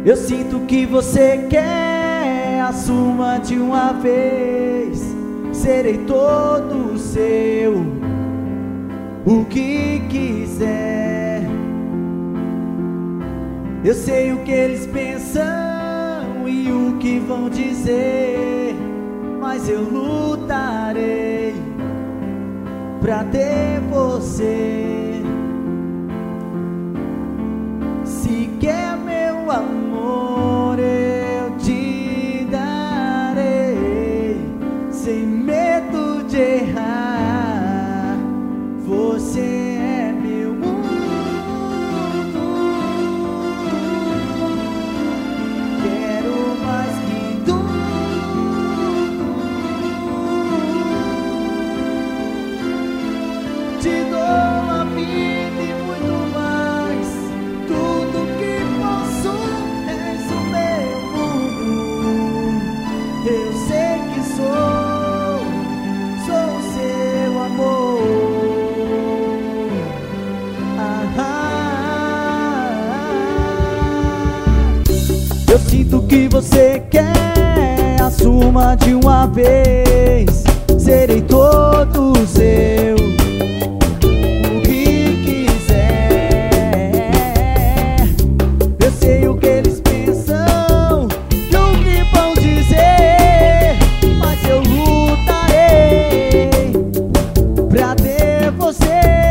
Eu sinto que você quer, assuma de uma vez. Serei todo seu, o que quiser. Eu sei o que eles pensam e o que vão dizer, mas eu lutarei pra ter você. Se quer meu amor, eu te darei, sem medo de errar. Você é meu mundo. Quero mais que tudo. Te dou a vida e muito mais. Tudo que posso, és o meu mundo. Eu sei que sou seu amor. Eu sinto que você quer, assuma de uma vez. Serei todo seu, o que quiser. Eu sei o que eles pensam e o que vão dizer, mas eu lutarei pra ter você.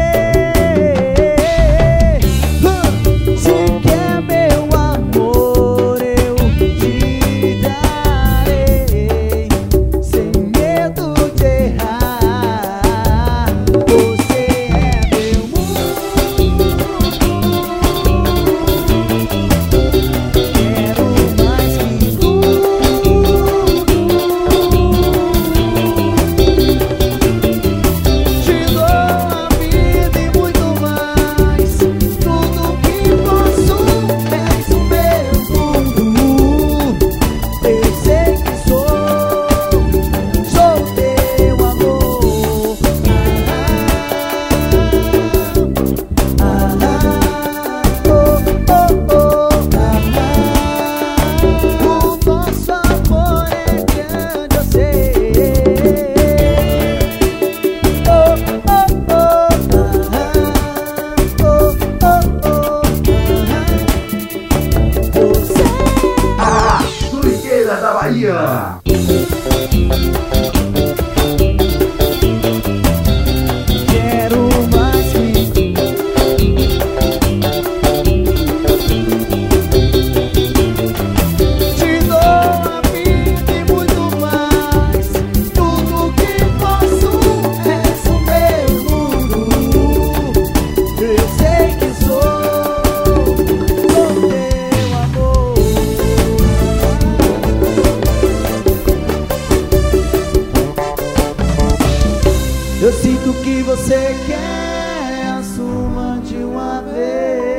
Se quer meu amor, eu te darei, sem medo de errar. Você é meu mundo. Quero mais que tudo. Te dou a vida e muito mais. Tudo que posso, és o meu mundo. Eu sei que sou teu amor. O nosso amor é grande, eu sei. Você Turiqueiras da Bahia. quero mais que te dou a vida e muito mais. Tudo que posso, és o meu mundo. Eu sei que sou teu amor. Eu sinto que você quer, assuma de uma vez.